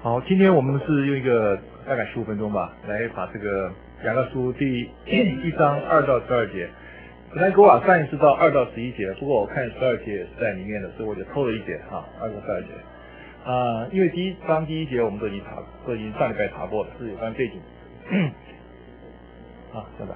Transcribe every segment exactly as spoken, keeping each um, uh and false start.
好，今天我们是用一个大概十五分钟吧，来把这个雅各书第一章二到十二节。本来给我上一次到二到十一节，不过我看十二节也是在里面的，所以我就偷了一节哈，二到十二节。啊、呃，因为第一章第一节我们都已经查，都已经上礼拜查过了，是有关背景。啊，这样的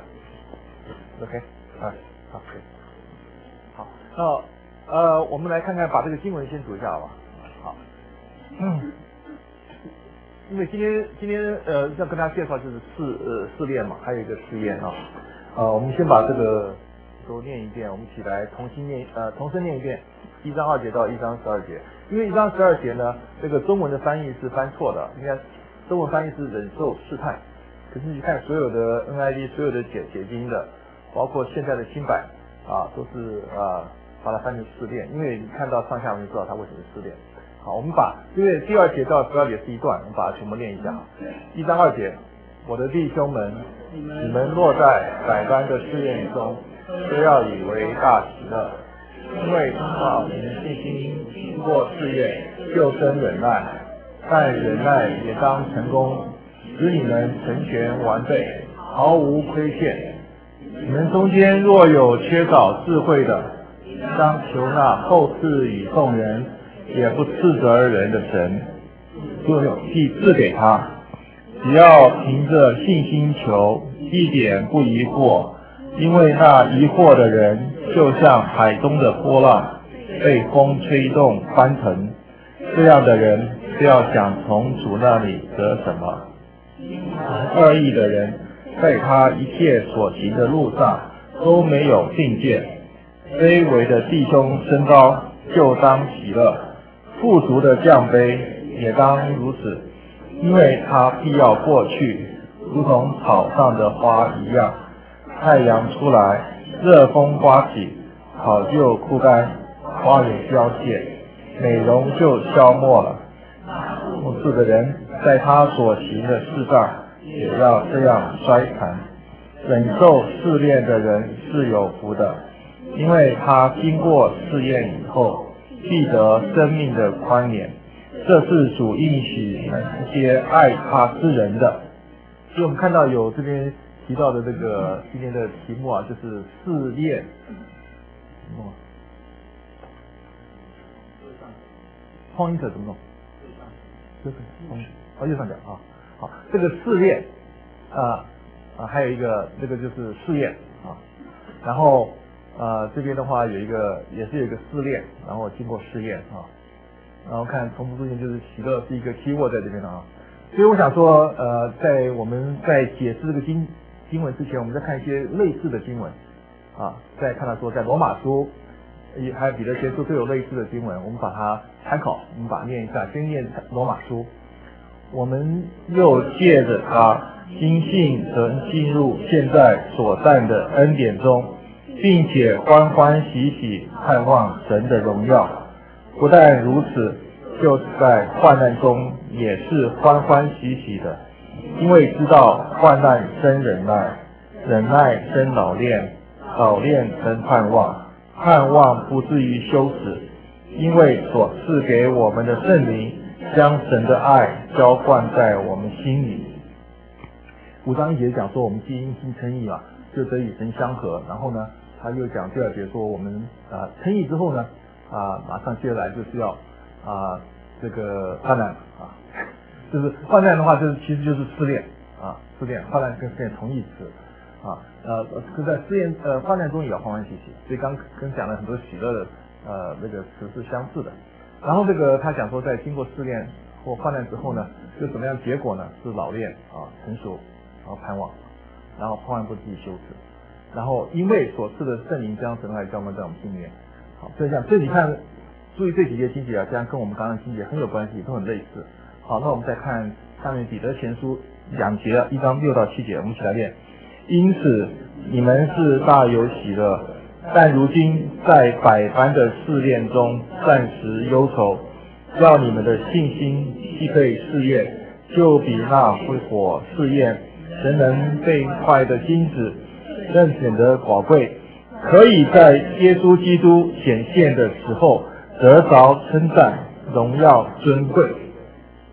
，OK， 啊，好，可以。好，那呃，我们来看看，把这个经文先读一下好吧？好，嗯。因为今天今天呃要跟大家介绍就是试呃试炼嘛，还有一个试验啊，呃我们先把这个都念一遍，我们一起来重新念呃重新念一遍一章二节到一章十二节，因为一章十二节呢这个中文的翻译是翻错的，应该中文翻译是忍受试探，可是你看所有的 N I V 所有的解解经的，包括现在的新版啊都是啊把它翻成试炼，因为你看到上下文就知道它为什么是试炼。好，我们把因为第二节到十二节是一段，我们把它全部念一下。一章二节，我的弟兄们，你们落在百般的试验中，都要以为大喜乐，因为啊，你们信心经过试验，就生忍耐，但忍耐也当成功，使你们成全完备，毫无亏欠。你们中间若有缺少智慧的，当求那后赐与众人，也不斥责人的神，就有必赐给他。只要凭着信心求，一点不疑惑，因为那疑惑的人，就像海中的波浪，被风吹动翻腾。这样的人，不要想从主那里得什么。二意的人，在他一切所行的路上，都没有定见。卑微的弟兄升高，就当喜乐。富足的降卑也当如此，因为它必要过去，如同草上的花一样。太阳出来，热风刮起，草就枯干，花也凋谢，美容就消没了。富足的人在他所行的事上也要这样衰残。忍受试炼的人是有福的，因为他经过试验以后，必得生命的宽免，这是主应许那些爱他之人的。所以我们看到有这边提到的这个今天的题目啊，就是试炼。什么？Point 怎么弄？就是哦，右上角啊。好，这个试炼啊啊，还有一个这个就是试验啊，然后。呃，这边的话有一个也是有一个试炼，然后经过试验啊，然后看重复出现就是喜乐是一个 keyword 在这边的啊，所以我想说，呃，在我们在解释这个经经文之前，我们再看一些类似的经文啊，再看到说在罗马书也还有彼得前书都有类似的经文，我们把它参考，我们把它念一下，先念罗马书，我们又借着它因信能进入现在所占的恩典中。并且欢欢喜喜盼望神的荣耀，不但如此，就是在患难中也是欢欢喜喜的，因为知道患难生忍耐，忍耐生老练，老练生盼望，盼望不至于羞耻，因为所赐给我们的圣灵将神的爱浇灌在我们心里。五章一节讲说我们既因信称义啊，就得与神相合，然后呢他又讲第二节说我们啊称义之后呢啊马上接下来就是要啊这个患难啊，就是患难的话就是其实就是试炼啊试炼，患难跟试炼同义词啊呃是在试验呃患难中也要欢欢喜喜，所以刚跟讲了很多喜乐的呃那个词是相似的。然后这个他讲说在经过试炼或患难之后呢，就怎么样结果呢？是老练啊成熟，然后盼望，然后盼望不至于羞耻。然后因为所赐的圣灵将神的爱浇灌在我们心里面，好，所以像这你看，注意这几节经节啊，这样跟我们刚刚经节很有关系，都很类似。好，那我们再看下面彼得前书两节，一章六到七节，我们一起来念。因此你们是大有喜乐，但如今在百般的试炼中暂时忧愁，要你们的信心既被试验，就比那挥火试验仍能被坏的金子更显得宝贵，可以在耶稣基督显现的时候得着称赞、荣耀、尊贵。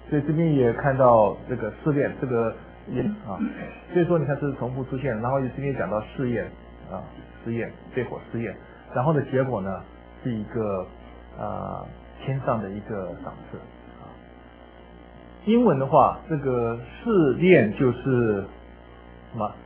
所以这边也看到这个试炼，这个也啊，所以说你看这是重复出现，然后这边讲到试验啊，试验被火试验，然后的结果呢是一个啊天上的一个赏赐啊。英文的话，这个试炼就是什么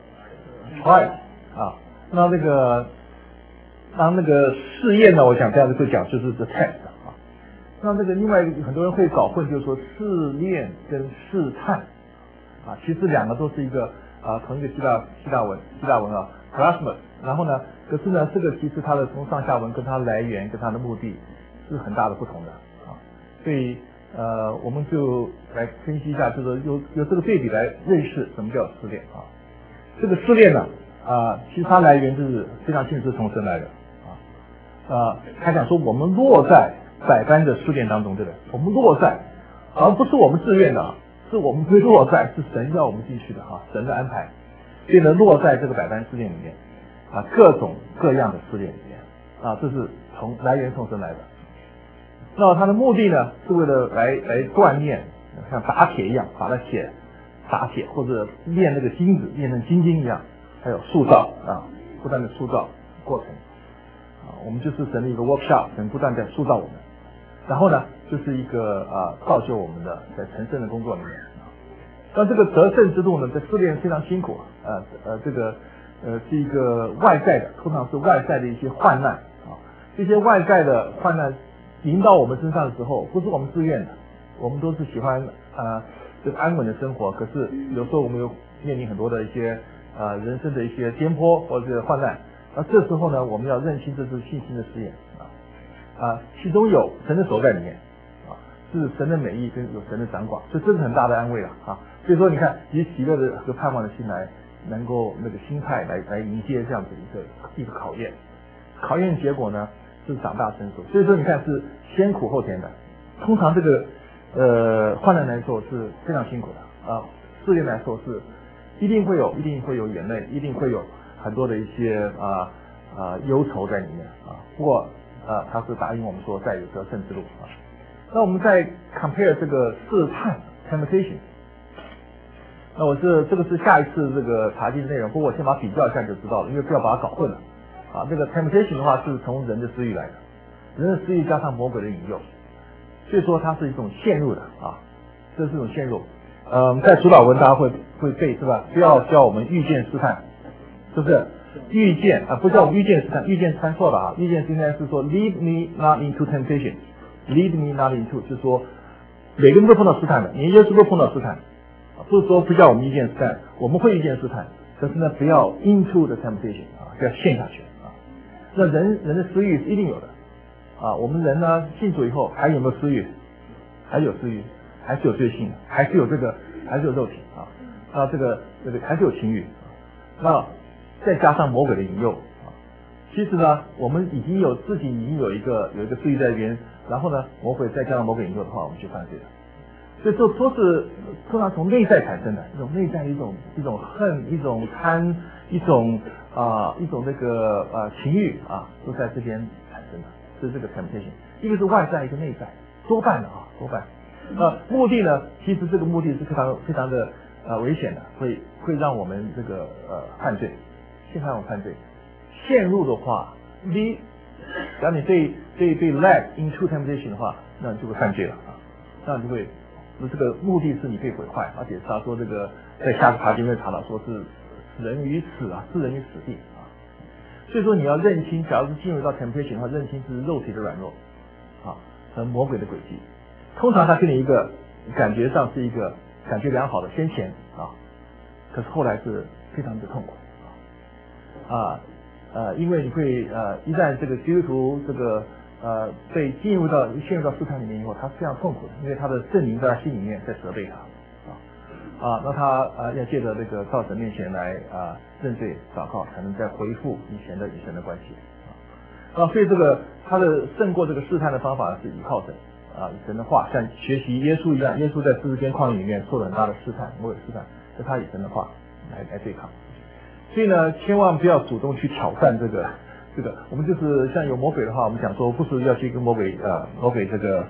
try 啊，那那个那那个试验呢，我想这样子会讲就是 the test 啊。那这个另外很多人会搞混，就是说试炼跟试探啊，其实两个都是一个啊同一个希腊希腊文希腊文啊 plasmus， 然后呢，可是呢这个其实它的从上下文跟它来源跟它的目的是很大的不同的啊，所以呃我们就来分析一下，就是有有这个对比来认识什么叫试炼啊。这个试炼呢啊，其实它来源就是非常清楚是从神来的啊啊，他讲说我们落在百般的试炼当中，对不对？我们落在，而不是我们自愿的啊，是我们会落在，是神要我们进去的哈、啊，神的安排，所以呢落在这个百般试炼里面啊，各种各样的试炼里面啊，这是从来源从神来的。那它的目的呢，是为了来来锻炼，像打铁一样，把那铁打铁，或者炼那个金子炼成金晶一样，还有塑造啊，不断的塑造过程啊，我们就是神的一个 workshop， 神不断在塑造我们。然后呢，就是一个啊造就我们的在成圣的工作里面啊。那这个得胜之路呢，这试炼非常辛苦啊，呃这个呃是一个外在的，通常是外在的一些患难啊，这些外在的患难临到我们身上的时候，不是我们自愿的，我们都是喜欢啊这个安稳的生活，可是有时候我们又面临很多的一些啊人生的一些颠簸或者是患难，那这时候呢，我们要认清这是信心的试验。啊，其中有神的手在里面，啊，是神的美意跟有神的掌管，所以这是很大的安慰了啊。所以说你看，以喜乐的和盼望的心来，能够那个心态来来迎接这样子一个一个考验，考验结果呢是长大成熟。所以说你看是先苦后甜的，通常这个呃患难来说是非常辛苦的啊，试炼来说是一定会有一定会有眼泪，一定会有很多的一些啊啊忧愁在里面啊，不过。啊，他是答应我们说再有得胜之路啊。那我们再 compare 这个试探 temptation， 那我是这个是下一次这个查经的内容，不过我先把它比较一下就知道了，因为不要把它搞混了啊。这个 temptation 的话是从人的私欲来的，人的私欲加上魔鬼的引诱，所以说它是一种陷入的啊，这是一种陷入。嗯，在主导文大家会会背是吧？不要叫我们遇见试探，是不是？遇见啊，不叫我们遇见试探，遇见参错了啊！遇见应该是说 lead me not into temptation， lead me not into， 就是说每个人都碰到试探的，连耶稣都碰到试探啊，不是说不叫我们遇见试探，我们会遇见试探，可是呢不要 into the temptation 啊，不要陷下去啊。那人人的私欲是一定有的啊，我们人呢信主以后还有没有私欲？还有私欲，还是有罪性，还是有这个，还是有肉体啊，啊这个这个还是有情欲，那。再加上魔鬼的引诱啊，其实呢，我们已经有自己已经有一个有一个私欲在这边，然后呢，魔鬼再加上魔鬼引诱的话，我们就犯罪了。所以这都是通常从内在产生的，一种内在的一种一种恨，一种贪，一种啊、呃、一种那个呃情欲啊，都在这边产生的，是这个 temptation。一个是外在，一个内在，多半的啊，多半。那目的呢，其实这个目的是非常非常的呃危险的，会会让我们这个呃犯罪。陷害我犯罪，陷入的话，你，只要你被被被 led into temptation 的话，那你就会犯罪了啊，那你就会，这个目的是你被毁坏，而且他说这个在下个查经会查到说是死人于死啊，置人于死地啊，所以说你要认清，假如是进入到 temptation 的话，认清是肉体的软弱啊和魔鬼的诡计，通常他给你一个感觉上是一个感觉良好的先前啊，可是后来是非常的痛苦。啊，呃，因为你会呃，一旦这个基督徒这个呃被进入到陷入到试探里面以后，他是非常痛苦的，因为他的圣灵在他心里面在责备他，啊啊，那他啊要借着这个到神面前来啊认罪祷告，才能再恢复以前的与神的关系啊，所以这个他的胜过这个试探的方法是依靠神啊，以神的话，像学习耶稣一样，耶稣在四十间旷野里面受了很大的试探，魔鬼试探，是他以神的话来来对抗。所以呢，千万不要主动去挑战这个，这个我们就是像有魔鬼的话，我们讲说不是要去跟魔鬼呃魔鬼这个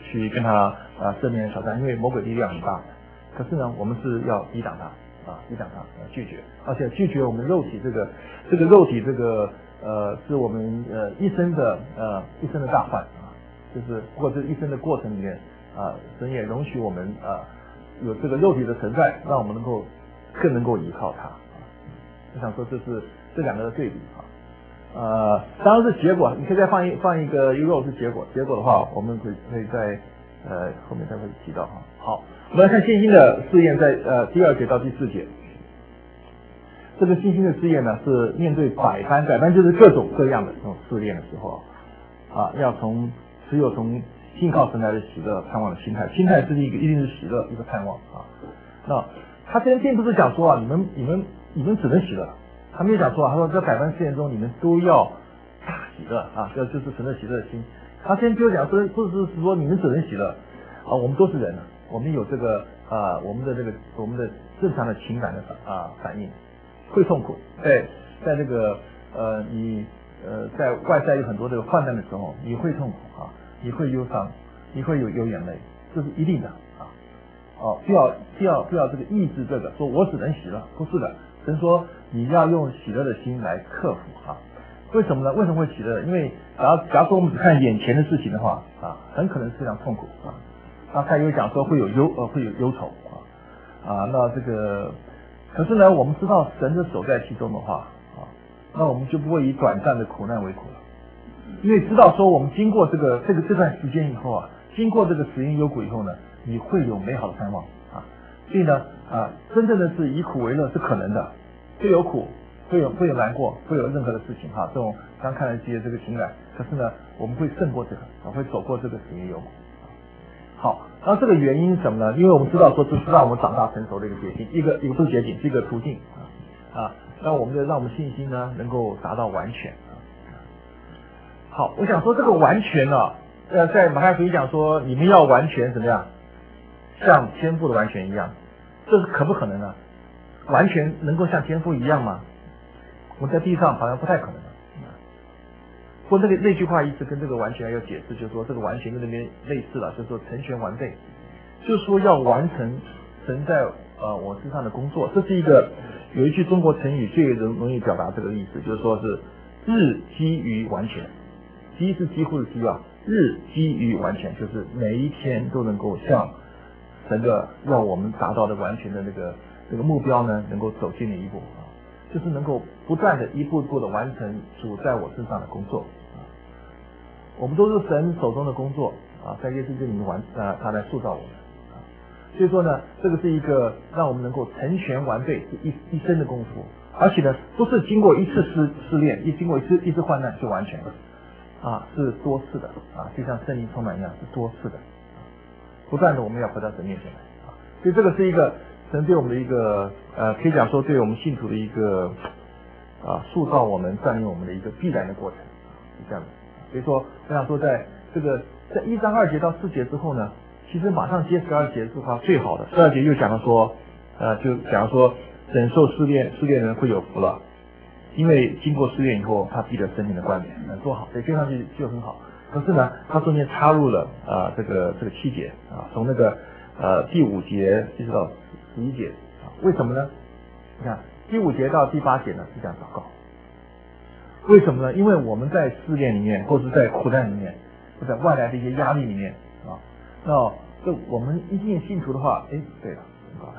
去跟他啊正面挑战，因为魔鬼力量很大。可是呢，我们是要抵挡他啊，抵挡他，呃，拒绝，而且拒绝我们肉体这个这个肉体这个呃是我们呃一生的呃一生的大患啊，就是过这一生的过程里面啊，神也容许我们啊有这个肉体的存在，让我们能够更能够依靠他啊。我想说这是这两个的对比啊。呃，当然是结果，你可以再放一放一个 euro 是结果，结果的话，我们可以可以在呃后面再会提到哈。好，我们来看信心的试验在，在呃第二节到第四节。这个信心的试验呢，是面对百般百般就是各种各样的这种试炼的时候啊，要从只有从信靠神来的喜乐盼望的心态，心态是一个一定是喜乐一个盼望啊。那他这边并不是讲说啊，你们你们你们只能喜乐。他没有讲说啊，他说在百般试验中你们都要大喜乐啊，这就是神的喜乐的心。他先就讲说，不是说你们只能喜乐啊，我们都是人啊，我们有这个啊，我们的这个我们的正常的情感的啊反应，会痛苦，在在这个呃你呃在外在有很多这个患难的时候，你会痛苦啊，你会忧伤，你会有有眼泪，这是一定的啊。哦，不要不要不要这个抑制这个，说我只能喜乐，不是的。神说你要用喜乐的心来克服啊，为什么呢？为什么会喜乐？因为假如假如说我们只看眼前的事情的话啊，很可能是非常痛苦啊。那他有讲说会有忧呃会有忧愁啊啊，那这个可是呢，我们知道神的手在其中的话啊，那我们就不会以短暂的苦难为苦了，因为知道说我们经过这个这个这段时间以后啊，经过这个死荫幽谷以后呢，你会有美好的盼望啊，所以呢啊，真正的是以苦为乐是可能的。会有苦，会有会有难过，会有任何的事情哈，这种刚看了一些这个情感，可是呢，我们会胜过这个，啊，会走过这个死荫幽谷。好，然后这个原因是什么呢？因为我们知道说这是让我们长大成熟的一个捷径，一个一个不是捷径，是一个途径啊啊，让我们的让我们信心呢能够达到完全啊。好，我想说这个完全呢，呃，在马太福音讲说你们要完全怎么样，像天父的完全一样，这是可不可能呢？完全能够像天父一样吗？我们在地上好像不太可能。不过那个那句话意思跟这个完全要解释，就是说这个完全跟那边类似了，就是说成全完备，就是说要完成神在呃我身上的工作。这是一个有一句中国成语最容容易表达这个意思，就是说是日积于完全，积是几乎的积啊，日积于完全，就是每一天都能够像神的让我们达到的完全的那个。这个目标呢，能够走近了一步啊，就是能够不断的一步一步的完成主在我身上的工作啊。我们都是神手中的工作啊，在耶稣基督里面完啊，他来塑造我们啊。所以说呢，这个是一个让我们能够成全完备，是一一生的功夫，而且呢，不是经过一次试试炼，一经过一次一次患难就完全了啊，是多次的啊，就像圣灵充满一样，是多次的啊，不断的我们要回到神面前来啊。所以这个是一个。神对我们的一个呃，可以讲说对我们信徒的一个啊塑造我们、占领我们的一个必然的过程，是这样的。所以说，我想说，在这个在一章二节到四节之后呢，其实马上接十二节是他最好的。十二节又讲了说，呃，就讲说忍受试炼，试炼人会有福了，因为经过试炼以后，他必得生命的冠冕，嗯，多好，所以听上去就很好。可是呢，他中间插入了啊、呃、这个这个七节啊，从那个呃第五节一直到十一节啊，为什么呢？你看第五节到第八节呢是讲祷告，为什么呢？因为我们在试炼里面，或是在苦难里面，或在外来的一些压力里面啊，那这我们一定信徒的话，哎，对了，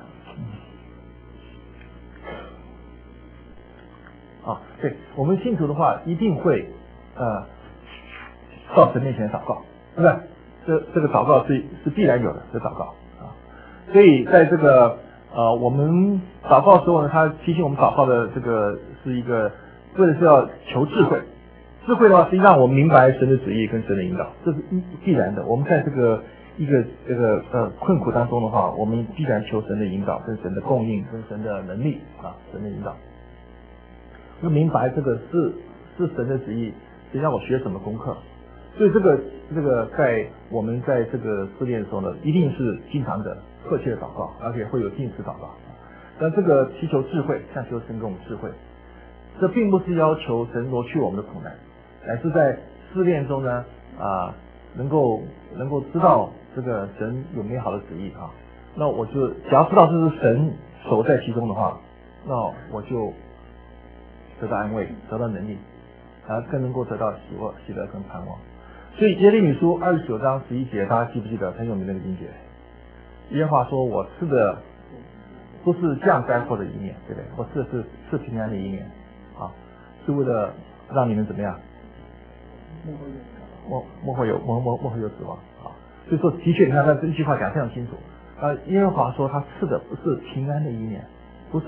嗯，啊，对我们信徒的话，一定会呃到神面前祷告，对不对？这这个祷告是是必然有的，这祷告啊，所以在这个。呃，我们祷告的时候呢，他提醒我们祷告的这个是一个，为的是要求智慧。智慧的话，实际上我们明白神的旨意跟神的引导，这是必然的。我们在这个一个这个呃困苦当中的话，我们必然求神的引导，跟神的供应，跟神的能力啊，神的引导。要明白这个是是神的旨意，实际上我学什么功课。所以这个这个在我们在这个试炼的时候呢，一定是经常的迫切的祷告，而且会有定时祷告。但这个祈求智慧，向求神给我们智慧，这并不是要求神挪去我们的苦难，乃是在试炼中呢啊， 能够能够知道这个神有美好的旨意啊，那我就只要知道这是神手在其中的话，那我就得到安慰，得到能力，啊，更能够得到喜乐、喜乐跟盼望。所以耶利米书二十九章十一节，大家记不记得很有名的那个经节？耶和华说：“我赐的不是降灾祸的一面，对不对？我赐的是赐平安的一面，啊，是为了让你们怎么样？莫莫会有莫莫莫会有死亡啊！所以说，的确，你看他这一句话讲非常清楚。啊，耶和华说他赐的不是平安的一面，不是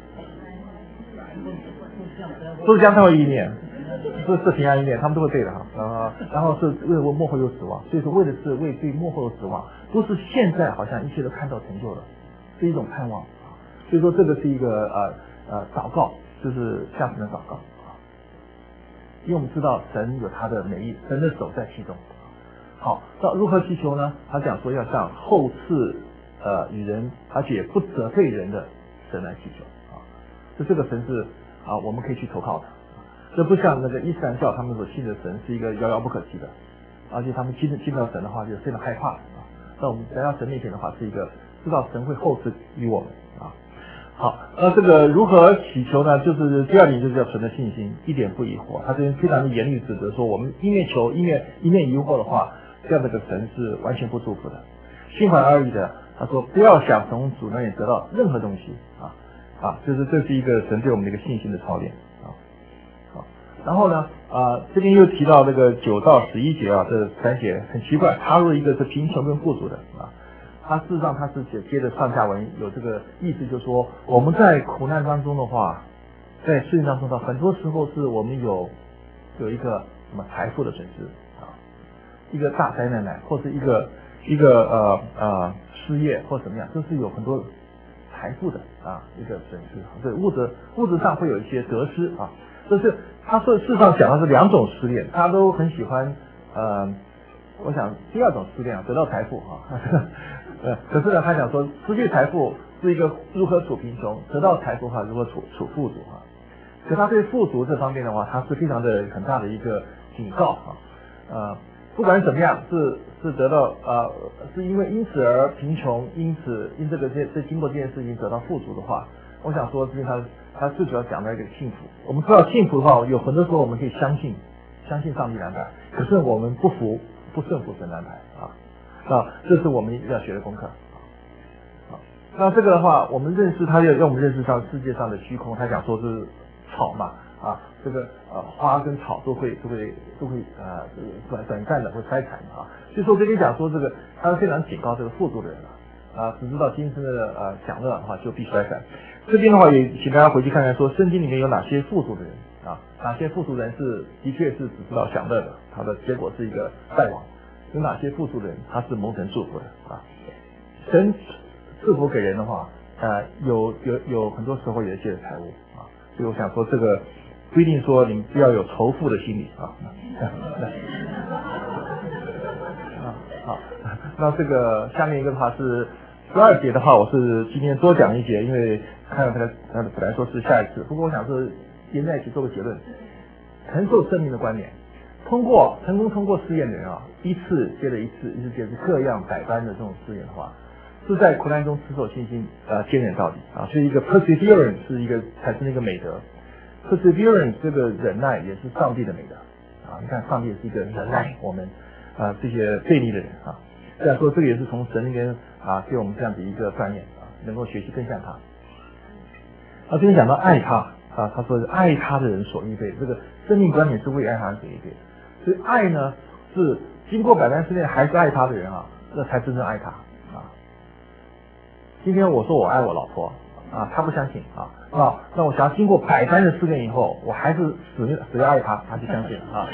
不是降灾祸的一面。”是是平安一面，他们都会背的哈，啊，然后是为了末后有死亡，所以说为的是为对末后的死亡，不是现在好像一切都看到成就了，是一种盼望啊，所以说这个是一个呃呃祷告，就是向神的祷告啊，因为我们知道神有他的美意，神的手在其中。好，那如何祈求呢？他讲说要向后赐呃与人，而且不责备人的神来祈求啊，就这个神是啊我们可以去投靠的。这不像那个伊斯兰教他们所信的神是一个遥遥不可及的，而且他们亲亲到神的话就非常害怕啊。那我们来到神面前的话，是一个知道神会厚赐于我们啊。好，那这个如何祈求呢？就是第二点就是要存着信心，一点不疑惑。他这边非常的严厉指责说，我们一面求一面一面疑惑的话，这样的个神是完全不祝福的。心怀二意的，他说不要想从主那里得到任何东西啊啊，就是这是一个神对我们的一个信心的操练。然后呢，啊、呃，这边又提到这个九到十一节啊，这三节很奇怪，插入一个是贫穷跟富足的啊，它事实上它是接接着上下文有这个意思，就是说我们在苦难当中的话，在事情当中的很多时候是我们有有一个什么财富的损失啊，一个大灾难来，或是一个一个呃呃失业或怎么样，这是有很多财富的啊一个损失，对物质物质上会有一些得失啊。这是他说事实上讲的是两种失恋，他都很喜欢呃，我想第二种失恋啊，得到财富啊，呃，可是呢，他想说失去财富是一个如何处贫穷，得到财富的话如何处处富足啊。可他对富足这方面的话，他是非常的很大的一个警告啊，呃，不管怎么样，是是得到呃，是因为因此而贫穷，因此因这个这这经过这件事情得到富足的话，我想说，这是他。他最主要讲到一个幸福。我们知道幸福的话，有很多时候我们可以相信，相信上帝的安排，可是我们不服，不顺服神的安排啊。啊，这是我们要学的功课。啊，那这个的话，我们认识他要让我们认识到世界上的虚空。他讲说是草嘛，啊，这个呃花跟草都会都会都会呃短短暂的会衰残啊。所以说这里讲说这个，他非常警告这个富足的人啊，啊，只知道今生的呃享乐的话就必衰残。这边的话也请大家回去看看，说圣经里面有哪些富足的人啊？哪些富足人是的确是只知道享乐的，他的结果是一个败亡；有哪些富足的人他是蒙神祝福的啊？神赐福给人的话，呃，有有有很多时候有一些财物啊，所以我想说这个不一定说你们不要有仇富的心理啊。啊好，那这个下面一个的话是。十二节的话，我是今天多讲一节，因为看到他他本来说是下一次，不过我想是连在一起做个结论。承受生命的观念，通过成功通过试验的人啊，一次接着一次，一次接着各样百般的这种试验的话，是在苦难中持守信心，呃，坚忍到底啊。所以一个 perseverance 是一个产生了一个美德 ，perseverance 这个忍耐也是上帝的美德啊。你看，上帝也是一个忍耐我们啊这些悖逆的人啊。这样说，这个也是从神那边啊给我们这样的一个锻炼啊，能够学习更像他。啊，这边讲到爱他啊，他说爱他的人所预备，这个生命观点是为爱他人所预备。所以爱呢是经过百般试炼还是爱他的人啊，那才真正爱他啊。今天我说我爱我老婆啊，他不相信啊，那那我想要经过百般的试炼以后，我还是死死要爱他，他就相信了啊。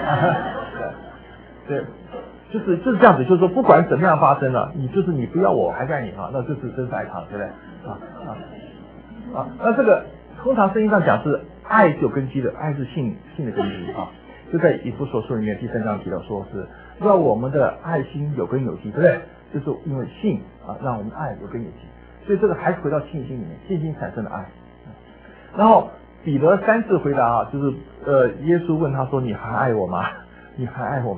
对。对就是就是这样子，就是说不管怎么样发生了，你就是你不要我，我还是爱你啊，那就是真是爱他，对不对？啊啊啊！那这个通常圣经上讲是爱是有根基的，爱是信信的根基啊。就在以弗所书里面第三章提到说是要我们的爱心有根有基，对不对？就是因为信啊，让我们爱有根有基。所以这个还是回到信心里面，信心产生的爱。然后彼得三次回答啊，就是呃，耶稣问他说：“你还爱我吗？你还爱我吗？”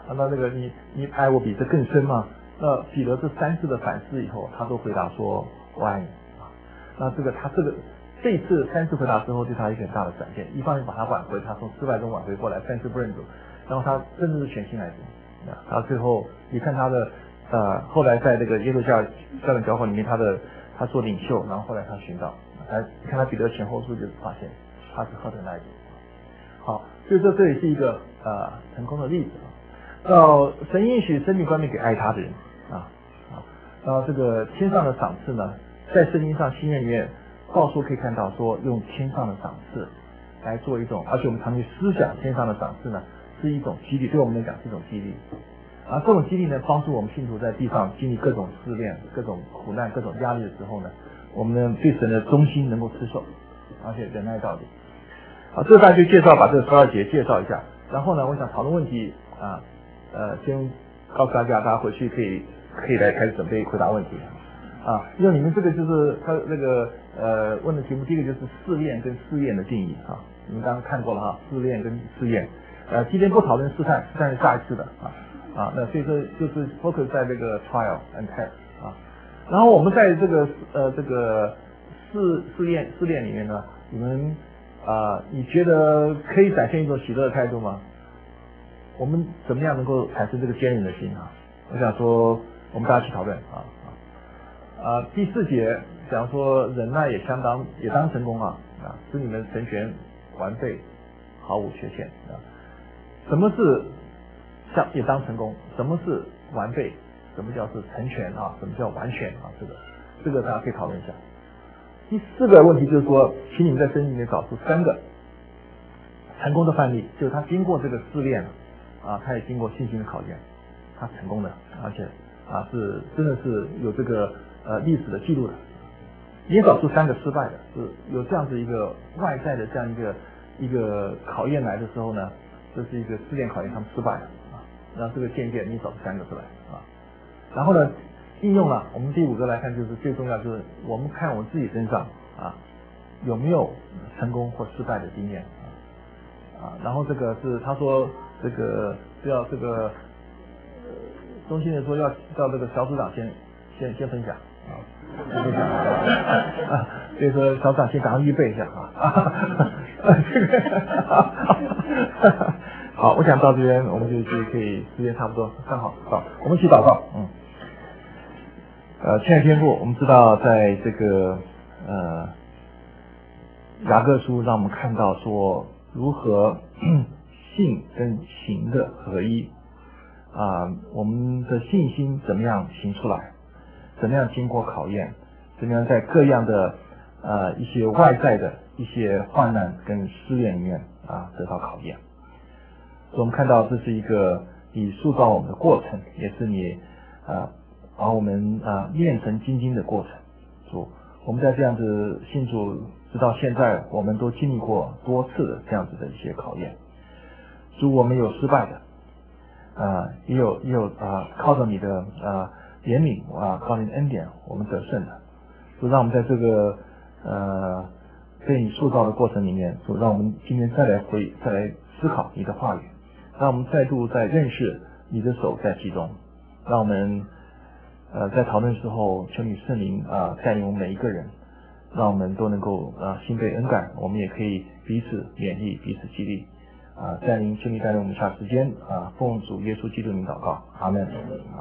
那那个你你爱我比这更深吗？那彼得这三次的反思以后，他都回答说我爱你啊。那这个他这个这一次三次回答之后，对他一个很大的转变，一方面把他挽回，他从失败中挽回过来，三次不认主，然后他真的是全心爱主啊。他最后你看他的呃后来在这个耶路撒撒冷教会里面，他的他做领袖，然后后来他寻道，他你看他彼得前后书就发现他是何等爱主。好，所以说这也是一个呃成功的例子啊。到神应许生命冠冕给爱他的人啊啊，然后这个天上的赏赐呢，在圣经上新约里面到处可以看到说用天上的赏赐来做一种，而且我们常去思想天上的赏赐呢是一种激励，对我们来讲是一种激励。啊，这种激励呢帮助我们信徒在地上经历各种试炼、各种苦难、各种压力的时候呢，我们呢对神的忠心能够持守，而且忍耐到底。好，这个大家就介绍把这个十二节介绍一下，然后呢，我想讨论问题啊，呃，先告诉大家，大家回去可以可以来开始准备回答问题啊。因为你们这个就是他那个呃问的题目，第一个就是试炼跟试验的定义啊，你们刚刚看过了哈，试炼跟试验，呃，今天不讨论试探，试探是下一次的啊啊，那所以说就是 focus 在这个 trial and test 啊，然后我们在这个呃这个试试验试炼里面呢，你们。啊，你觉得可以展现一种喜乐的态度吗？我们怎么样能够产生这个坚韧的心啊？我想说，我们大家去讨论啊啊啊！第四节讲说忍耐也相当也当成功啊啊，使你们成全完备，毫无缺陷啊。什么是像也当成功？什么是完备？什么叫是成全啊？什么叫完全啊？这个这个大家可以讨论一下。第四个问题就是说，请你们在圣经里面找出三个成功的范例，就是他经过这个试炼啊，他也经过信心的考验，他成功的，而且啊是真的是有这个呃历史的记录的。也找出三个失败的，是有这样子一个外在的这样一个一个考验来的时候呢，这是一个试炼考验，他们失败了啊。然后这个渐渐你找出三个出来啊，然后呢？应用了，我们第五个来看，就是最重要就是我们看我自己身上啊有没有成功或失败的经验啊啊，然后这个是他说这个要这个呃中心的说要叫这个小组长先先先分享啊，先分享啊，所以说小组长先赶快预备一下啊，这个好，我想到这边我们就就可以时间差不多，刚好好，我们一起祷告，嗯。呃，亲爱的天父，我们知道在这个呃雅各书让我们看到说如何信跟行的合一啊、呃，我们的信心怎么样行出来，怎么样经过考验，怎么样在各样的呃一些外在的一些患难跟试炼里面啊得到考验。所以我们看到这是一个你塑造我们的过程，也是你啊。呃把我们啊练成精精的过程，主，我们在这样子信主直到现在，我们都经历过多次的这样子的一些考验。主，我们有失败的，啊，也有也有啊，靠着你的啊怜悯啊，靠你的恩典，我们得胜的。主，让我们在这个呃被你塑造的过程里面，主，让我们今天再来回再来思考你的话语，让我们再度在认识你的手在其中，让我们。呃，在讨论时候，求你圣灵啊带领我们每一个人，让我们都能够啊心被恩感，我们也可以彼此勉励、彼此激励啊。带领求你带领我们下时间啊，奉主耶稣基督名祷告，阿门。